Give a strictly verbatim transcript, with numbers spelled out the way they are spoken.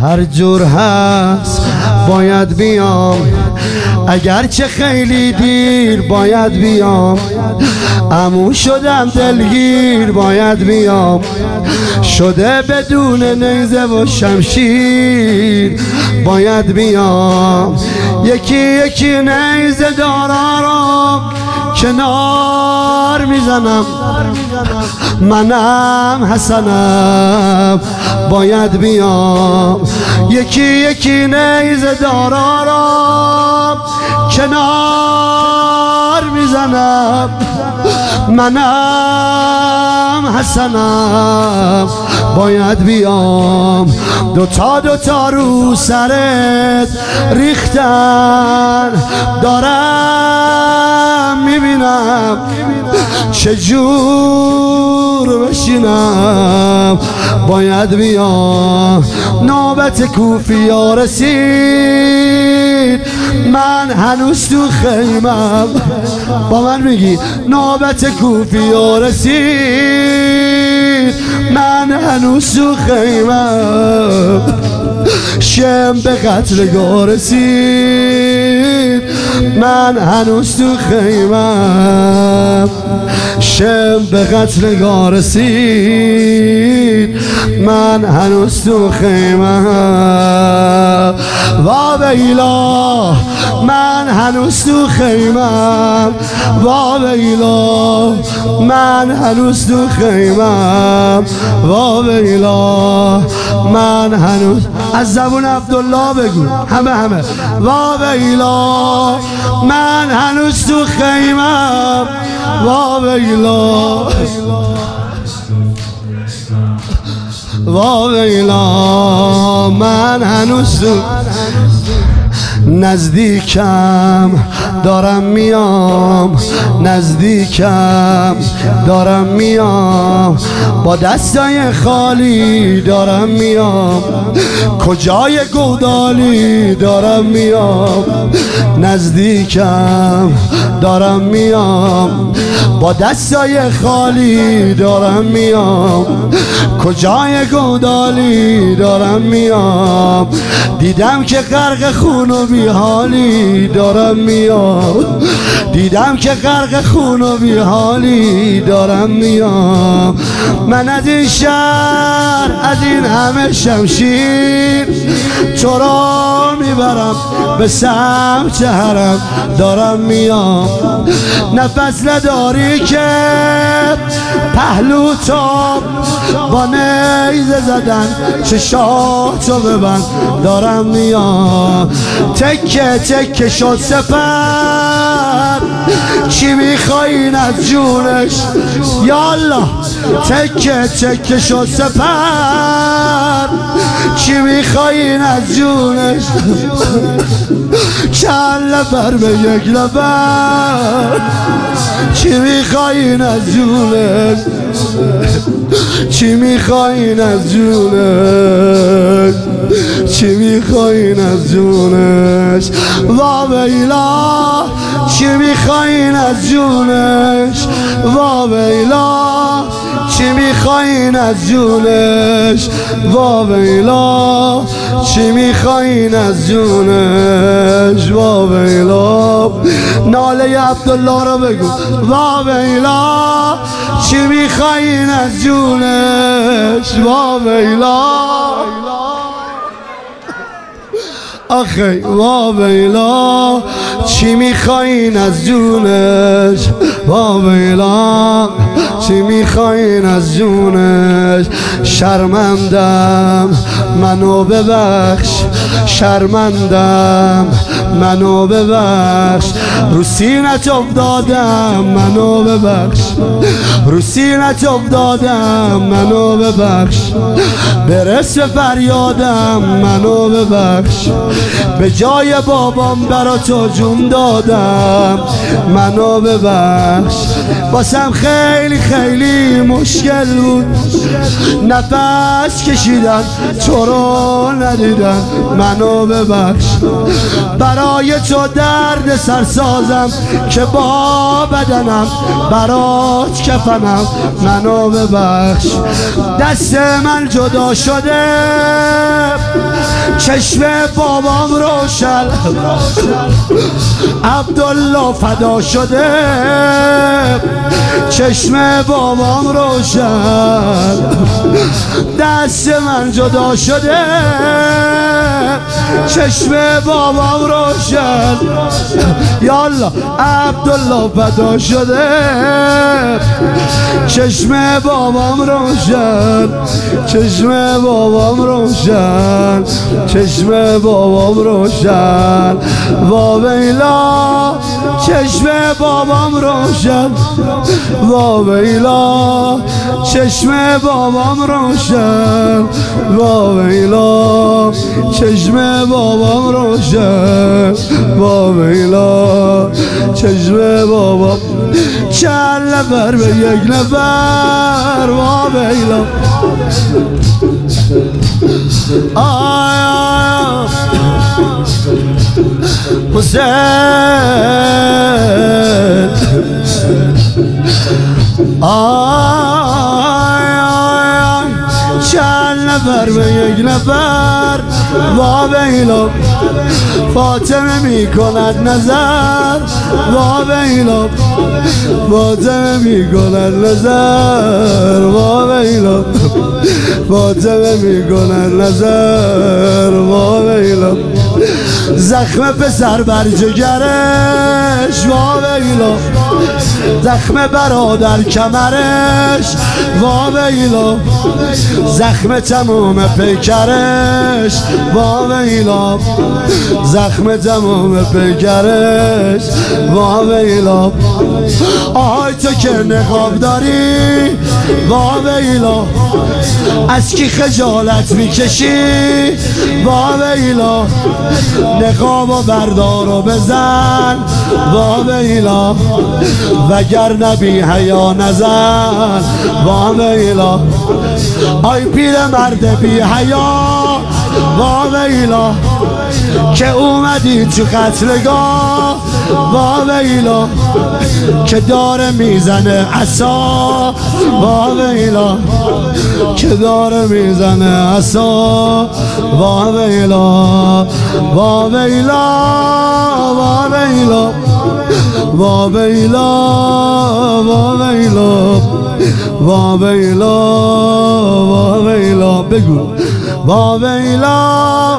هر جور هست باید بیام، اگرچه خیلی دیر باید بیام. عمو شدم دلگیر باید بیام، شده بدون نیزه و شمشیر باید بیام. یکی یکی نیزه دارا را کنار میزنم، منم حسنم باید بیام. یکی یکی نیزه دارا را کنار میزنم، منم حسنم باید بیام. دوتا دوتا رو سرت ریختن، دارم میبینم چجور بشینم باید بیام. نوبت کوفیا رسید، من هنوز تو خیمم. با من میگی نوبت کوفیا رسید، من هنوز تو خیمم. شم به قتلگاه رسید، من هنوز تو خیمم. شم به قتلگاه رسید، من هنوز تو خیمم. وا ویلا من هنوز تو خیمم، وا ویلا من هنوز تو خیمم، وا ویلا من هنوز. از زبون عبدالله بگو همه همه. وا ویلا من هنوز تو خیمم، وا ویلا وا ویلا من هنوز تو نزدیکم دارم میام، نزدیکم دارم میام. با دستای خالی دارم میام، کجای گودالی دارم میام. نزدیکم دارم میام، با دستای خالی دارم میام. کجای گودالی دارم میام. دیدم که غرق خون و بیحالی دارم میام، دیدم که غرق خون و بیحالی دارم میام. من از این شهر، از این همه شمشیر، تو را میبرم به سمت حرم دارم میام. نفس نداری که پهلو تو با نیزه زدن چشاتو ببند دارم میام. تکه تکه شد سپر، چی میخواین از جونش یالا. تکه تکه شد سپر، چی میخواین از جونش. چند نفر به یک نفر، چی میخواین از جونش، چی میخواین از جونش، چی میخواین از جونش. وا ویلا چی میخواین از جونش، وا ویلا چی میخواین از جونش، وا ویلا چی میخواین از جونش، وا ویلا. ناله عبدالله رو بگو. وا ویلا چی میخواین از جونش، وا ویلا آخی. وا ویلا چی میخواین از جونش، وا ویلا چی میخواین از جونش. شرمندم منو ببخش، شرمندم منو ببخش. رو سینت افتادم منو ببخش، رو سینت افتادم منو ببخش. برس به فریادم منو ببخش، به جای بابام برا تو جون دادم منو ببخش. واسم خیلی خیلی مشکل بود نفس کشیدن، تو رو ندیدن منو ببخش. برای تو درد سرسازم که با بدنم برات کفنم منو ببخش. دست من جدا شده چشم بابام روشن عبدالله فدا شده چشم بابام روشن دست من جدا شده چشم بابام روشن یالا عبدالله فدا شده چشم بابام روشن چشم بابام روشن چشم بابام روشن وا ویلا چشم بابام روشن وا ویلا چشم بابام روشن وا ویلا چشم بابام روشن وا ویلا چشم بابام چند نفر به یک نفر وا ویلا آی آی حسین آی آی چند نفر به یک نفر وا ویلا فاطمه می کند نظر وا ویلا فاطمه می کند نظر وا ویلا فاطمه می کند نظر وا ویلا زخم پسر بر جگرش وا ویلا زخم برادر کمرش وا ویلا زخم تموم پیکرش وا ویلا زخم تموم پیکرش وا ویلا آهای تو که نقاب داری وا ویلا از کی خجالت میکشی وا ویلا نقاب و بردار و بزن وا ویلا وگر نبی حیا نزن وا ویلا آی پیر مرد بی حیا وا ویلا که اومدی تو قتلگاه وا ویلا که داره میزنه عصا وا ویلا که داره میزنه عصا وا ویلا وا ویلا وا ویلا وا ویلا وا ویلا وا ویلا وا ویلا بگو وا ویلا